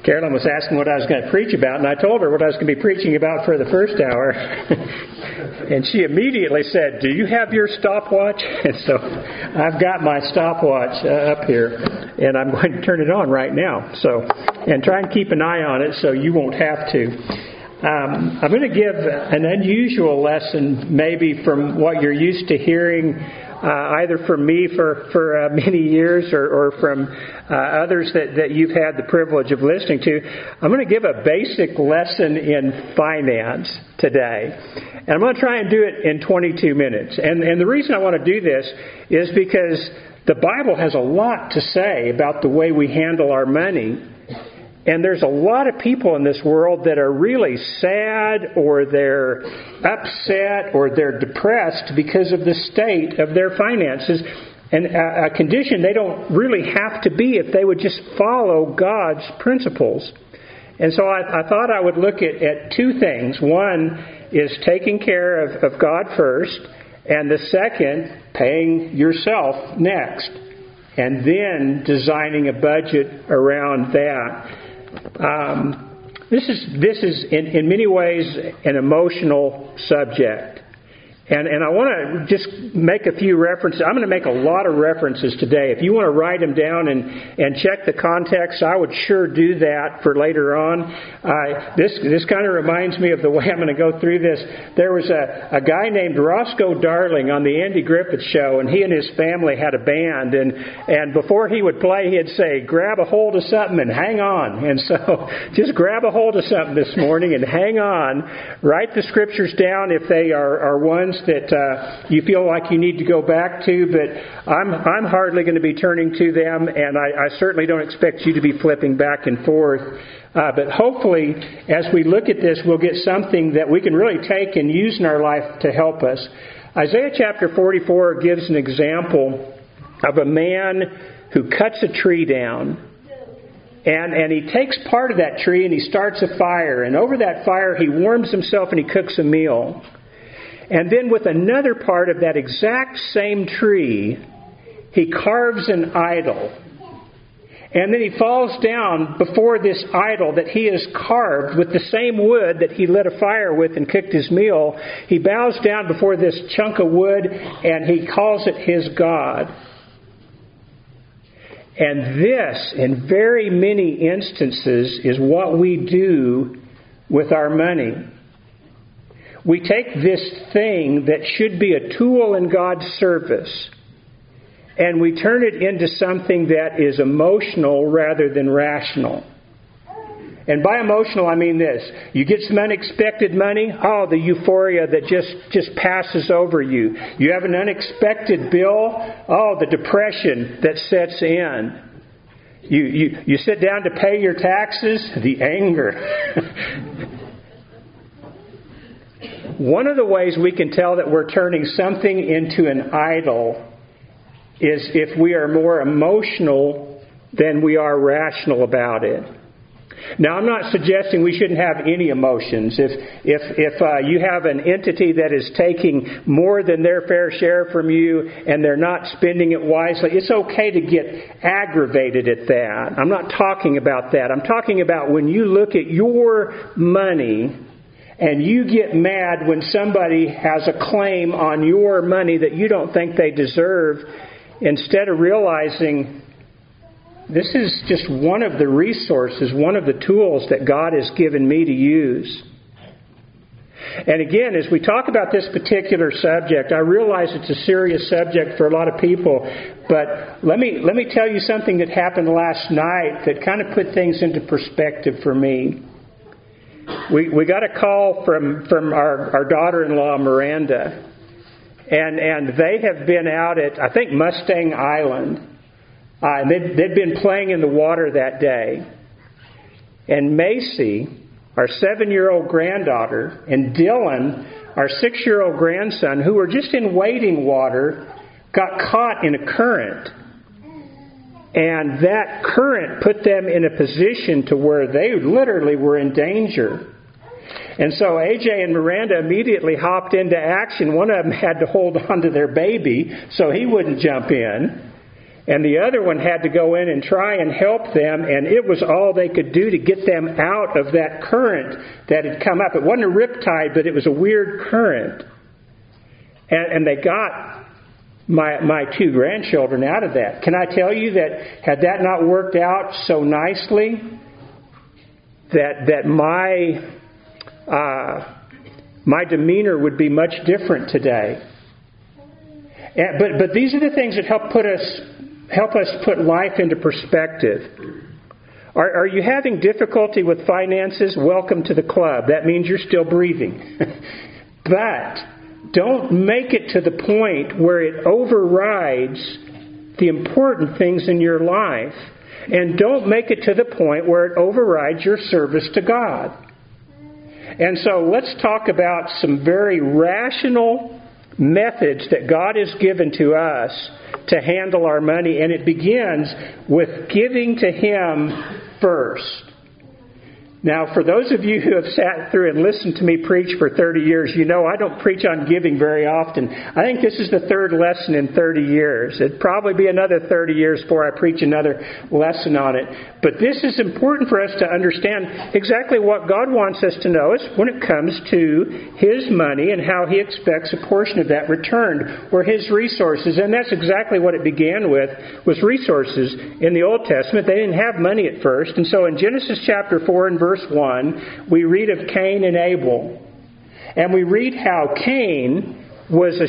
Carolyn was asking what I was going to preach about, and I told her what I was going to be preaching about for the first hour. And she immediately said, "Do you have your stopwatch?" And so I've got my stopwatch up here, and I'm going to turn it on right now. And try and keep an eye on it so you won't have to. I'm going to give an unusual lesson, maybe from what you're used to hearing, either from me for many years or from others that you've had the privilege of listening to. I'm going to give a basic lesson in finance today. And I'm going to try and do it in 22 minutes. And the reason I want to do this is because the Bible has a lot to say about the way we handle our money. And there's a lot of people in this world that are really sad, or they're upset, or they're depressed because of the state of their finances. And a condition they don't really have to be if they would just follow God's principles. And so I thought I would look at two things. One is taking care of God first, and the second, paying yourself next, and then designing a budget around that. This is in many ways an emotional subject. And I want to just make a few references. I'm going to make a lot of references today. If you want to write them down and check the context, I would sure do that for later on. This kind of reminds me of the way I'm going to go through this. There was a guy named Roscoe Darling on the Andy Griffith Show, and he and his family had a band. And before he would play, he'd say, "Grab a hold of something and hang on." And so just grab a hold of something this morning and hang on. Write the scriptures down if they are ones that you feel like you need to go back to, but I'm hardly going to be turning to them, and I certainly don't expect you to be flipping back and forth. But hopefully, as we look at this, we'll get something that we can really take and use in our life to help us. Isaiah chapter 44 gives an example of a man who cuts a tree down. And he takes part of that tree and he starts a fire. And over that fire, he warms himself and he cooks a meal. And then with another part of that exact same tree, he carves an idol. And then he falls down before this idol that he has carved with the same wood that he lit a fire with and cooked his meal. He bows down before this chunk of wood and he calls it his God. And this, in very many instances, is what we do with our money. We take this thing that should be a tool in God's service, and we turn it into something that is emotional rather than rational. And by emotional, I mean this. You get some unexpected money, the euphoria that just passes over you. You have an unexpected bill, the depression that sets in. You sit down to pay your taxes, the anger. One of the ways we can tell that we're turning something into an idol is if we are more emotional than we are rational about it. Now, I'm not suggesting we shouldn't have any emotions. If you have an entity that is taking more than their fair share from you and they're not spending it wisely, it's okay to get aggravated at that. I'm not talking about that. I'm talking about when you look at your money and you get mad when somebody has a claim on your money that you don't think they deserve, instead of realizing this is just one of the resources, one of the tools that God has given me to use. And again, as we talk about this particular subject, I realize it's a serious subject for a lot of people, but let me tell you something that happened last night that kind of put things into perspective for me. We got a call from our daughter-in-law, Miranda, and they have been out at, I think, Mustang Island. They'd been playing in the water that day. And Macy, our 7-year-old granddaughter, and Dylan, our 6-year-old grandson, who were just in wading water, got caught in a current. And that current put them in a position to where they literally were in danger. And so AJ and Miranda immediately hopped into action. One of them had to hold on to their baby so he wouldn't jump in. And the other one had to go in and try and help them, and it was all they could do to get them out of that current that had come up. It wasn't a riptide, but it was a weird current. And they got my two grandchildren out of that. Can I tell you that had that not worked out so nicely, that my demeanor would be much different today. But these are the things that help us put life into perspective. Are you having difficulty with finances? Welcome to the club. That means you're still breathing. But don't make it to the point where it overrides the important things in your life. And don't make it to the point where it overrides your service to God. And so let's talk about some very rational methods that God has given to us to handle our money. And it begins with giving to Him first. Now, for those of you who have sat through and listened to me preach for 30 years, you know I don't preach on giving very often. I think this is the third lesson in 30 years. It'd probably be another 30 years before I preach another lesson on it. But this is important for us to understand exactly what God wants us to know is when it comes to His money and how He expects a portion of that returned, or His resources. And that's exactly what it began with, was resources. In the Old Testament, they didn't have money at first. And so in Genesis chapter 4 and verse 1, we read of Cain and Abel. And we read how Cain was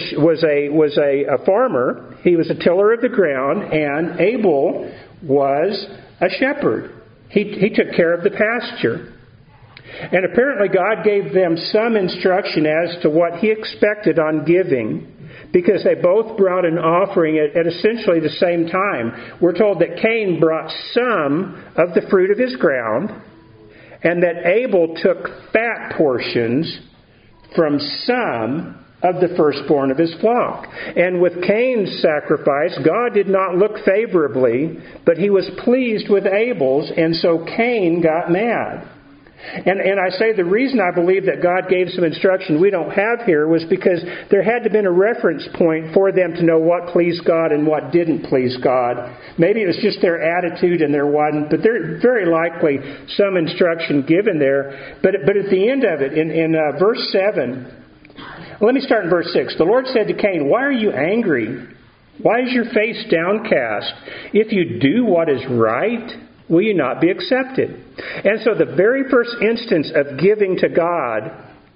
a farmer. He was a tiller of the ground, and Abel was a shepherd. He took care of the pasture. And apparently God gave them some instruction as to what He expected on giving, because they both brought an offering at essentially the same time. We're told that Cain brought some of the fruit of his ground, and that Abel took fat portions from some of the firstborn of his flock. And with Cain's sacrifice, God did not look favorably, but He was pleased with Abel's, and so Cain got mad. And I say the reason I believe that God gave some instruction we don't have here was because there had to have been a reference point for them to know what pleased God and what didn't please God. Maybe it was just their attitude and their wasn't, but there's very likely some instruction given there. But at the end of it, in verse 7, let me start in verse 6. The Lord said to Cain, "Why are you angry? Why is your face downcast? If you do what is right, will you not be accepted?" And so the very first instance of giving to God,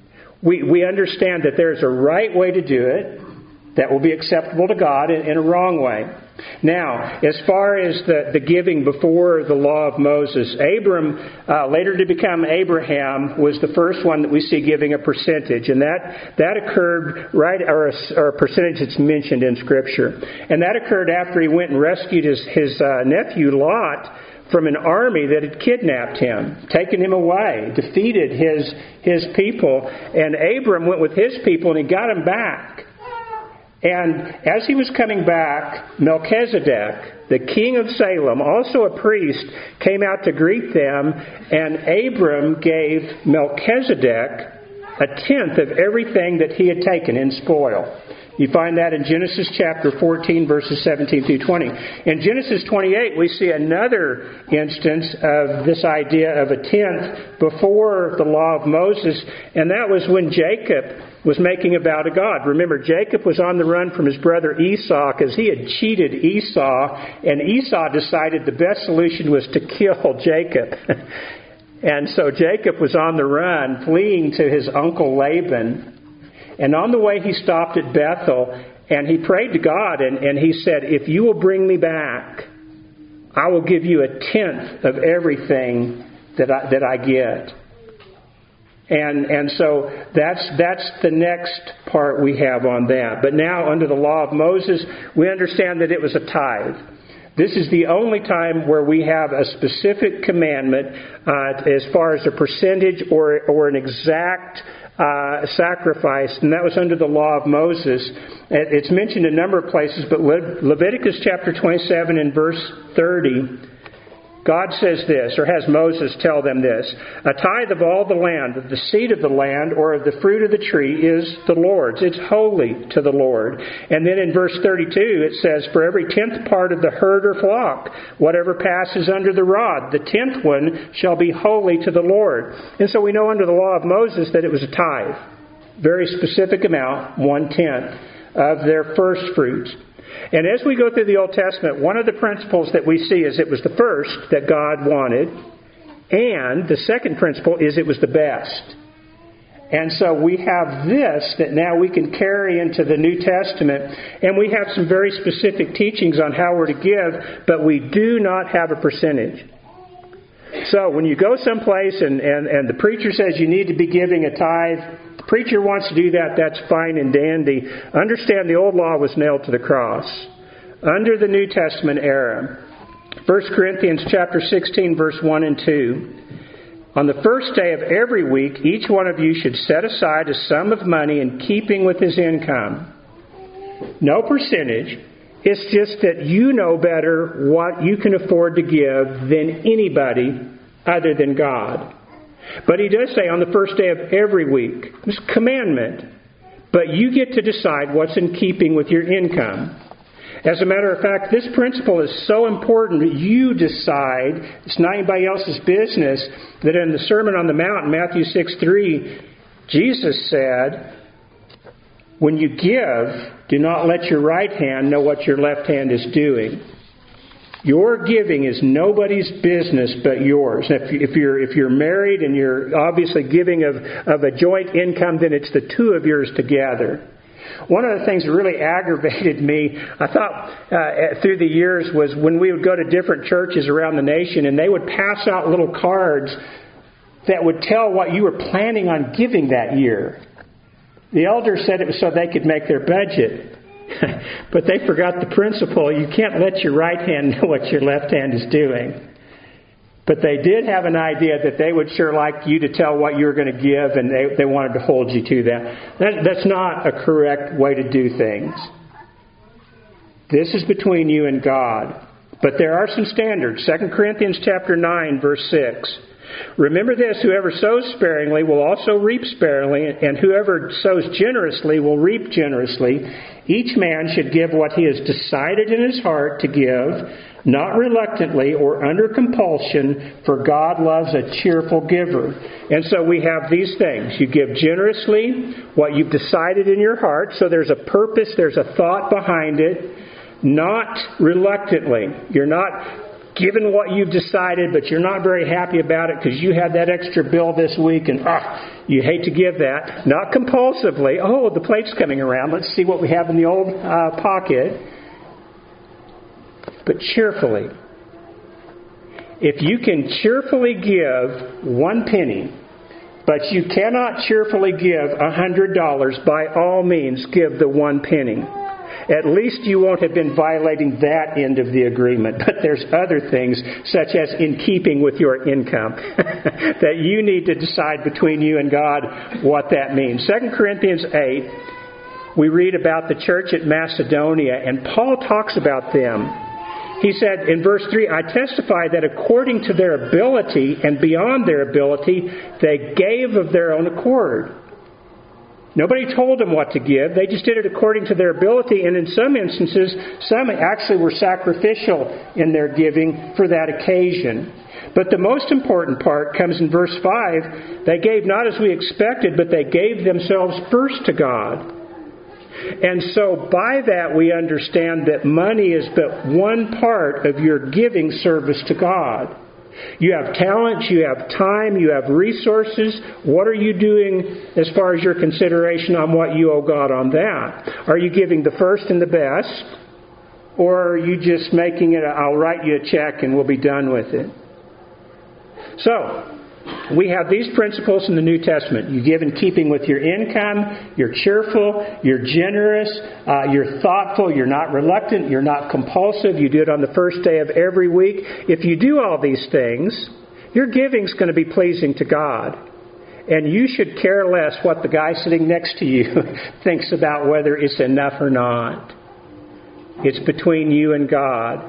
we understand that there's a right way to do it that will be acceptable to God and a wrong way. Now, as far as the giving before the law of Moses, Abram, later to become Abraham, was the first one that we see giving a percentage. And that occurred right, or a percentage that's mentioned in Scripture. And that occurred after he went and rescued his nephew Lot from an army that had kidnapped him, taken him away, defeated his people. And Abram went with his people and he got him back. And as he was coming back, Melchizedek, the king of Salem, also a priest, came out to greet them, and Abram gave Melchizedek a tenth of everything that he had taken in spoil. You find that in Genesis chapter 14, verses 17 through 20. In Genesis 28, we see another instance of this idea of a tenth before the law of Moses, and that was when Jacob was making a vow to God. Remember, Jacob was on the run from his brother Esau because he had cheated Esau, and Esau decided the best solution was to kill Jacob. And so Jacob was on the run, fleeing to his uncle Laban. And on the way, he stopped at Bethel, and he prayed to God, and he said, "If you will bring me back, I will give you a tenth of everything that I get." And so that's the next part we have on that. But now, under the law of Moses, we understand that it was a tithe. This is the only time where we have a specific commandment as far as a percentage or an exact sacrifice, and that was under the law of Moses. It's mentioned a number of places, but Leviticus chapter 27 and verse 30 God says this, or has Moses tell them this, a tithe of all the land, of the seed of the land, or of the fruit of the tree is the Lord's. It's holy to the Lord. And then in verse 32 it says, for every 10th part of the herd or flock, whatever passes under the rod, the 10th one shall be holy to the Lord. And so we know under the law of Moses that it was a tithe. Very specific amount, 1/10 of their first fruits. And as we go through the Old Testament, one of the principles that we see is it was the first that God wanted, and the second principle is it was the best. And so we have this that now we can carry into the New Testament, and we have some very specific teachings on how we're to give, but we do not have a percentage. So when you go someplace and the preacher says you need to be giving a tithe, the preacher wants to do that, that's fine and dandy. Understand the old law was nailed to the cross. Under the New Testament era, 1 Corinthians chapter 16, verse 1 and 2, on the first day of every week, each one of you should set aside a sum of money in keeping with his income. No percentage. It's just that you know better what you can afford to give than anybody other than God. But he does say on the first day of every week. It's a commandment. But you get to decide what's in keeping with your income. As a matter of fact, this principle is so important that you decide. It's not anybody else's business. That in the Sermon on the Mount, Matthew 6:3, Jesus said, when you give, do not let your right hand know what your left hand is doing. Your giving is nobody's business but yours. If you're married and you're obviously giving of a joint income, then it's the two of yours together. One of the things that really aggravated me, I thought through the years, was when we would go to different churches around the nation and they would pass out little cards that would tell what you were planning on giving that year. The elders said it was so they could make their budget. But they forgot the principle. You can't let your right hand know what your left hand is doing. But they did have an idea that they would sure like you to tell what you were going to give, and they wanted to hold you to that. That's not a correct way to do things. This is between you and God. But there are some standards. 2 Corinthians chapter 9, verse 6. Remember this, whoever sows sparingly will also reap sparingly, and whoever sows generously will reap generously. Each man should give what he has decided in his heart to give, not reluctantly or under compulsion, for God loves a cheerful giver. And so we have these things. You give generously, what you've decided in your heart, so there's a purpose, there's a thought behind it, not reluctantly. You're not given what you've decided, but you're not very happy about it because you had that extra bill this week and you hate to give that. Not compulsively. Oh, the plate's coming around. Let's see what we have in the old pocket. But cheerfully. If you can cheerfully give 1 penny, but you cannot cheerfully give $100, by all means give the 1 penny. At least you won't have been violating that end of the agreement. But there's other things, such as in keeping with your income, that you need to decide between you and God what that means. 2 Corinthians 8, we read about the church at Macedonia, and Paul talks about them. He said in verse 3, I testify that according to their ability and beyond their ability, they gave of their own accord. Nobody told them what to give. They just did it according to their ability. And in some instances, some actually were sacrificial in their giving for that occasion. But the most important part comes in verse 5. They gave not as we expected, but they gave themselves first to God. And so by that we understand that money is but one part of your giving service to God. You have talents, you have time, you have resources. What are you doing as far as your consideration on what you owe God on that? Are you giving the first and the best? Or are you just making it, I'll write you a check and we'll be done with it? So, we have these principles in the New Testament. You give in keeping with your income, you're cheerful, you're generous, you're thoughtful, you're not reluctant, you're not compulsive, you do it on the first day of every week. If you do all these things, your giving's going to be pleasing to God. And you should care less what the guy sitting next to you thinks about whether it's enough or not. It's between you and God.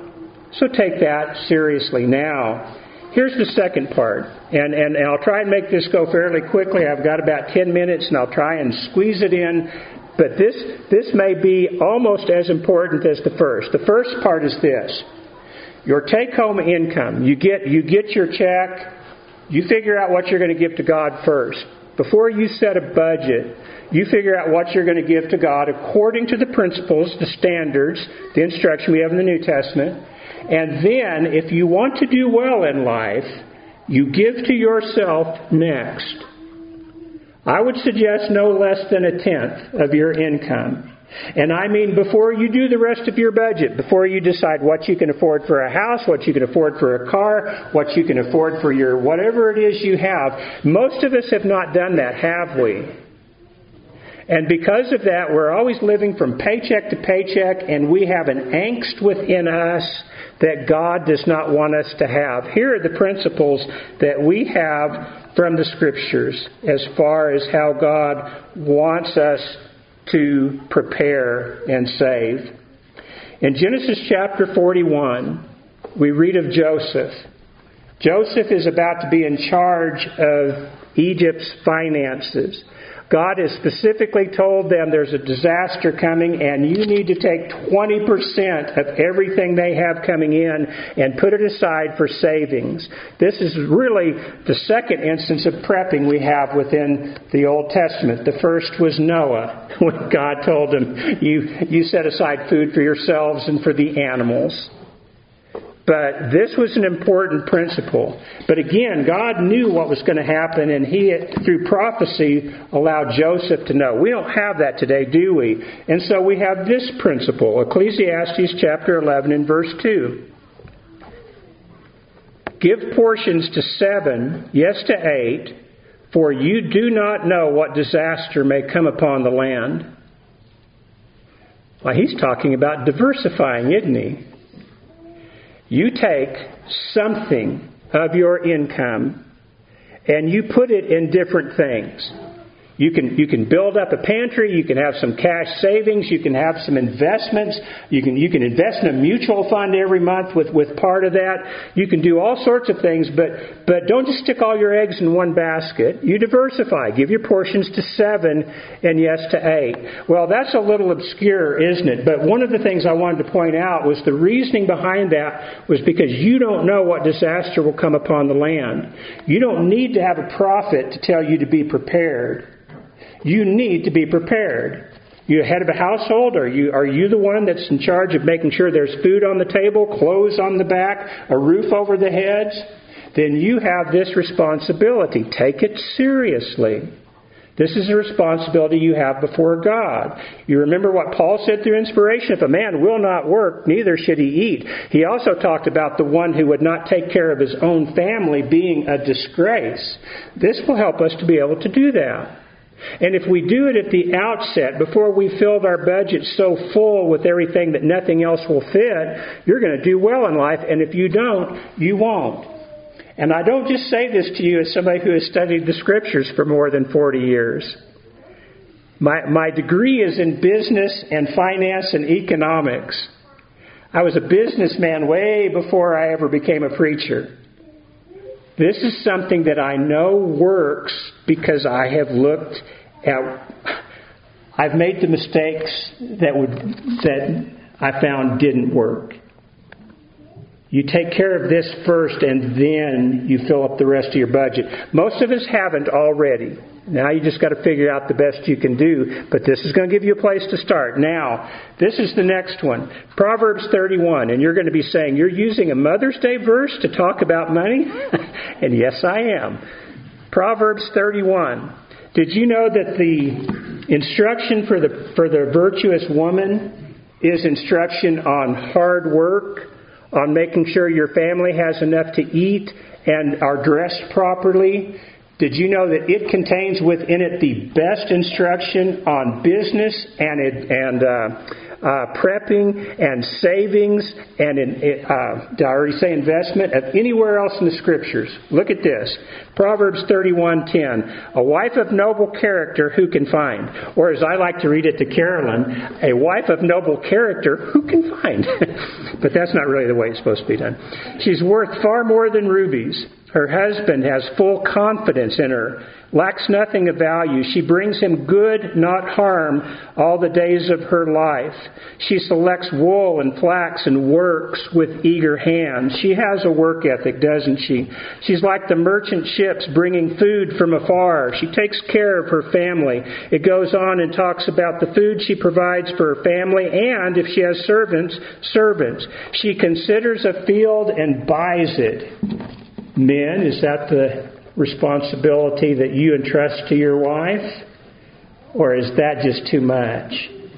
So take that seriously. Now, here's the second part. And I'll try and make this go fairly quickly. I've got about 10 minutes, and I'll try and squeeze it in. But this may be almost as important as the first. The first part is this. Your take-home income. You get your check. You figure out what you're going to give to God first. Before you set a budget, you figure out what you're going to give to God according to the principles, the standards, the instruction we have in the New Testament. And then, if you want to do well in life, you give to yourself next. I would suggest no less than 1/10 of your income. And I mean before you do the rest of your budget, before you decide what you can afford for a house, what you can afford for a car, what you can afford for your whatever it is you have. Most of us have not done that, have we? And because of that, we're always living from paycheck to paycheck, and we have an angst within us that God does not want us to have. Here are the principles that we have from the Scriptures as far as how God wants us to prepare and save. In Genesis chapter 41, we read of Joseph. Joseph is about to be in charge of Egypt's finances. God has specifically told them there's a disaster coming and you need to take 20% of everything they have coming in and put it aside for savings. This is really the second instance of prepping we have within the Old Testament. The first was Noah, when God told him, you set aside food for yourselves and for the animals. But this was an important principle. But again, God knew what was going to happen, and He, through prophecy, allowed Joseph to know. We don't have that today, do we? And so we have this principle, Ecclesiastes chapter 11 and verse 2. Give portions to 7, yes to 8, for you do not know what disaster may come upon the land. Well, he's talking about diversifying, isn't he? You take something of your income and you put it in different things. You can build up a pantry. You can have some cash savings. You can have some investments. You can invest in a mutual fund every month with part of that. You can do all sorts of things, but don't just stick all your eggs in one basket. You diversify. Give your portions to 7 and yes to 8. Well, that's a little obscure, isn't it? But one of the things I wanted to point out was the reasoning behind that was because you don't know what disaster will come upon the land. You don't need to have a prophet to tell you to be prepared. You need to be prepared. You head of a household? Are you the one that's in charge of making sure there's food on the table, clothes on the back, a roof over the heads? Then you have this responsibility. Take it seriously. This is a responsibility you have before God. You remember what Paul said through inspiration? If a man will not work, neither should he eat. He also talked about the one who would not take care of his own family being a disgrace. This will help us to be able to do that. And if we do it at the outset, before we filled our budget so full with everything that nothing else will fit, you're going to do well in life. And if you don't, you won't. And I don't just say this to you as somebody who has studied the Scriptures for more than 40 years. My degree is in business and finance and economics. I was a businessman way before I ever became a preacher. This is something that I know works because I have looked at, I've made the mistakes that I found didn't work. You take care of this first and then you fill up the rest of your budget. Most of us haven't already. Now you just got to figure out the best you can do, but this is going to give you a place to start. Now, this is the next one. Proverbs 31, and you're going to be saying, you're using a Mother's Day verse to talk about money? And yes, I am. Proverbs 31. Did you know that the instruction for the virtuous woman is instruction on hard work, on making sure your family has enough to eat and are dressed properly? Did you know that it contains within it the best instruction on business and prepping and savings and, did I already say investment, of anywhere else in the Scriptures? Look at this. Proverbs 31:10. A wife of noble character who can find? Or as I like to read it to Carolyn, a wife of noble character who can find? But that's not really the way it's supposed to be done. She's worth far more than rubies. Her husband has full confidence in her, lacks nothing of value. She brings him good, not harm, all the days of her life. She selects wool and flax and works with eager hands. She has a work ethic, doesn't she? She's like the merchant ships bringing food from afar. She takes care of her family. It goes on and talks about the food she provides for her family, and if she has servants. She considers a field and buys it. Men, is that the responsibility that you entrust to your wife? Or is that just too much?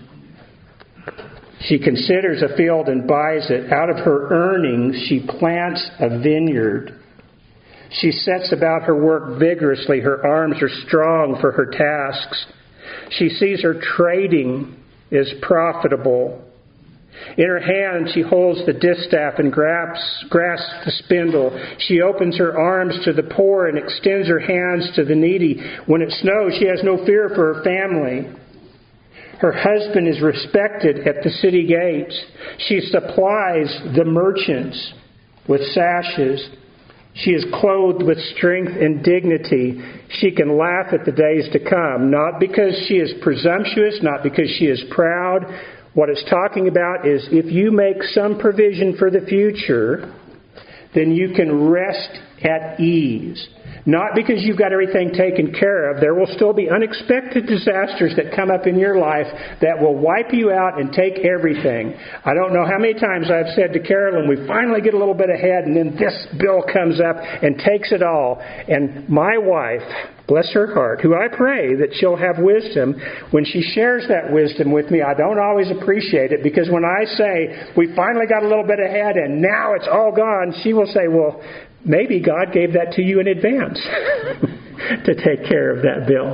She considers a field and buys it. Out of her earnings, she plants a vineyard. She sets about her work vigorously. Her arms are strong for her tasks. She sees her trading is profitable. In her hand she holds the distaff and grasps the spindle. She opens her arms to the poor and extends her hands to the needy. When it snows, she has no fear for her family. Her husband is respected at the city gates. She supplies the merchants with sashes. She is clothed with strength and dignity. She can laugh at the days to come, not because she is presumptuous, not because she is proud. What it's talking about is if you make some provision for the future, then you can rest at ease. Not because you've got everything taken care of. There will still be unexpected disasters that come up in your life that will wipe you out and take everything. I don't know how many times I've said to Carolyn, we finally get a little bit ahead and then this bill comes up and takes it all. And my wife, bless her heart, who I pray that she'll have wisdom, when she shares that wisdom with me, I don't always appreciate it, because when I say, we finally got a little bit ahead and now it's all gone, she will say, well, maybe God gave that to you in advance to take care of that bill.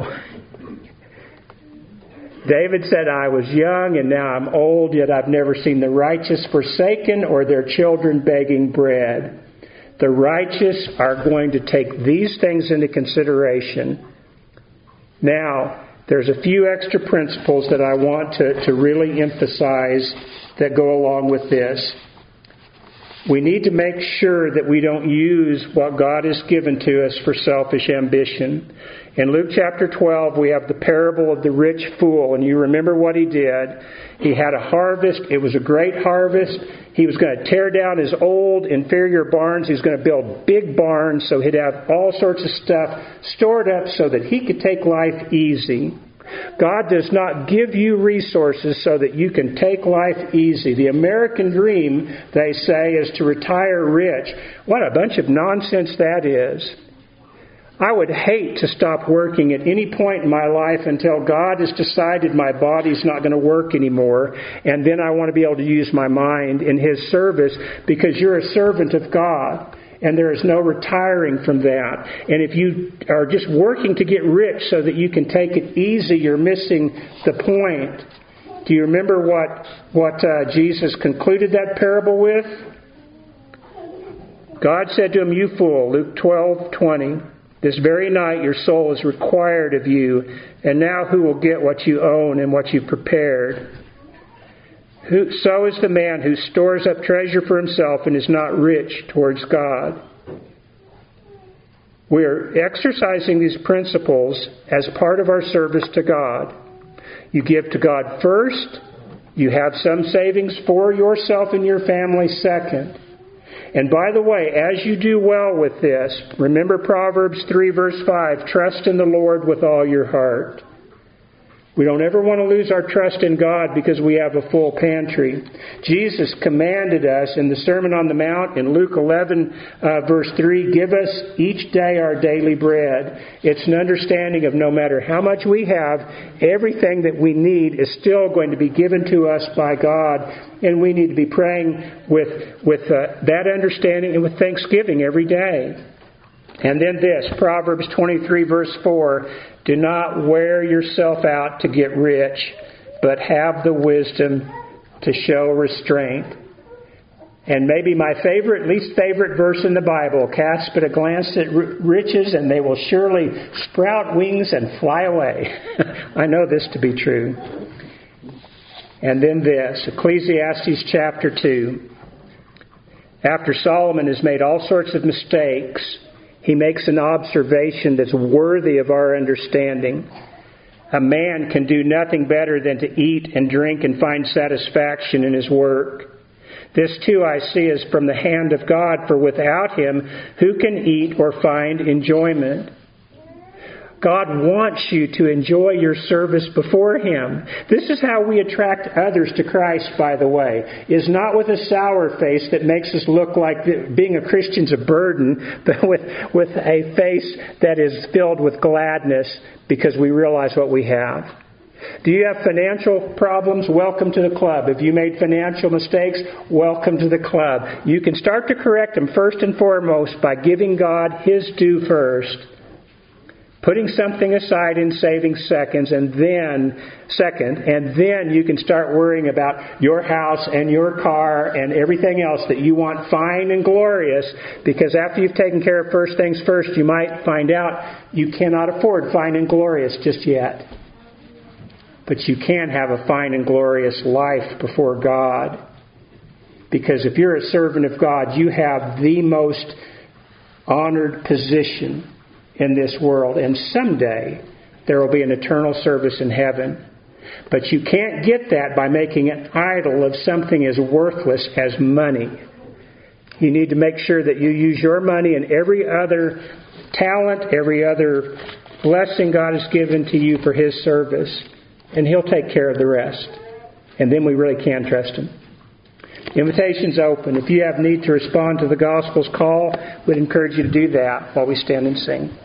David said, I was young and now I'm old, yet I've never seen the righteous forsaken or their children begging bread. The righteous are going to take these things into consideration. Now, there's a few extra principles that I want to really emphasize that go along with this. We need to make sure that we don't use what God has given to us for selfish ambition. In Luke chapter 12, we have the parable of the rich fool, and you remember what he did. He had a harvest. It was a great harvest. He was going to tear down his old, inferior barns. He was going to build big barns so he'd have all sorts of stuff stored up so that he could take life easy. God does not give you resources so that you can take life easy. The American dream, they say, is to retire rich. What a bunch of nonsense that is. I would hate to stop working at any point in my life until God has decided my body's not going to work anymore, and then I want to be able to use my mind in His service, because you're a servant of God. And there is no retiring from that. And if you are just working to get rich so that you can take it easy, you're missing the point. Do you remember what Jesus concluded that parable with? God said to him, "You fool," Luke 12:20. "This very night your soul is required of you, and now who will get what you own and what you prepared? So is the man who stores up treasure for himself and is not rich towards God." We're exercising these principles as part of our service to God. You give to God first. You have some savings for yourself and your family second. And by the way, as you do well with this, remember Proverbs 3 verse 5, trust in the Lord with all your heart. We don't ever want to lose our trust in God because we have a full pantry. Jesus commanded us in the Sermon on the Mount in Luke 11 verse 3, give us each day our daily bread. It's an understanding of no matter how much we have, everything that we need is still going to be given to us by God. And we need to be praying with that understanding and with thanksgiving every day. And then this, Proverbs 23 verse 4, do not wear yourself out to get rich, but have the wisdom to show restraint. And maybe my least favorite verse in the Bible, cast but a glance at riches and they will surely sprout wings and fly away. I know this to be true. And then this, Ecclesiastes chapter 2. After Solomon has made all sorts of mistakes, he makes an observation that's worthy of our understanding. A man can do nothing better than to eat and drink and find satisfaction in his work. This too I see is from the hand of God, for without Him, who can eat or find enjoyment? God wants you to enjoy your service before Him. This is how we attract others to Christ, by the way, is not with a sour face that makes us look like being a Christian's a burden, but with a face that is filled with gladness because we realize what we have. Do you have financial problems? Welcome to the club. If you made financial mistakes, welcome to the club. You can start to correct them first and foremost by giving God His due first. Putting something aside and saving second, and then you can start worrying about your house and your car and everything else that you want fine and glorious, because after you've taken care of first things first, you might find out you cannot afford fine and glorious just yet. But you can have a fine and glorious life before God. Because if you're a servant of God, you have the most honored position in this world. And someday there will be an eternal service in heaven. But you can't get that by making an idol of something as worthless as money. You need to make sure that you use your money and every other talent, every other blessing God has given to you for His service. And He'll take care of the rest. And then we really can trust Him. Invitation's open. If you have need to respond to the gospel's call, we'd encourage you to do that while we stand and sing.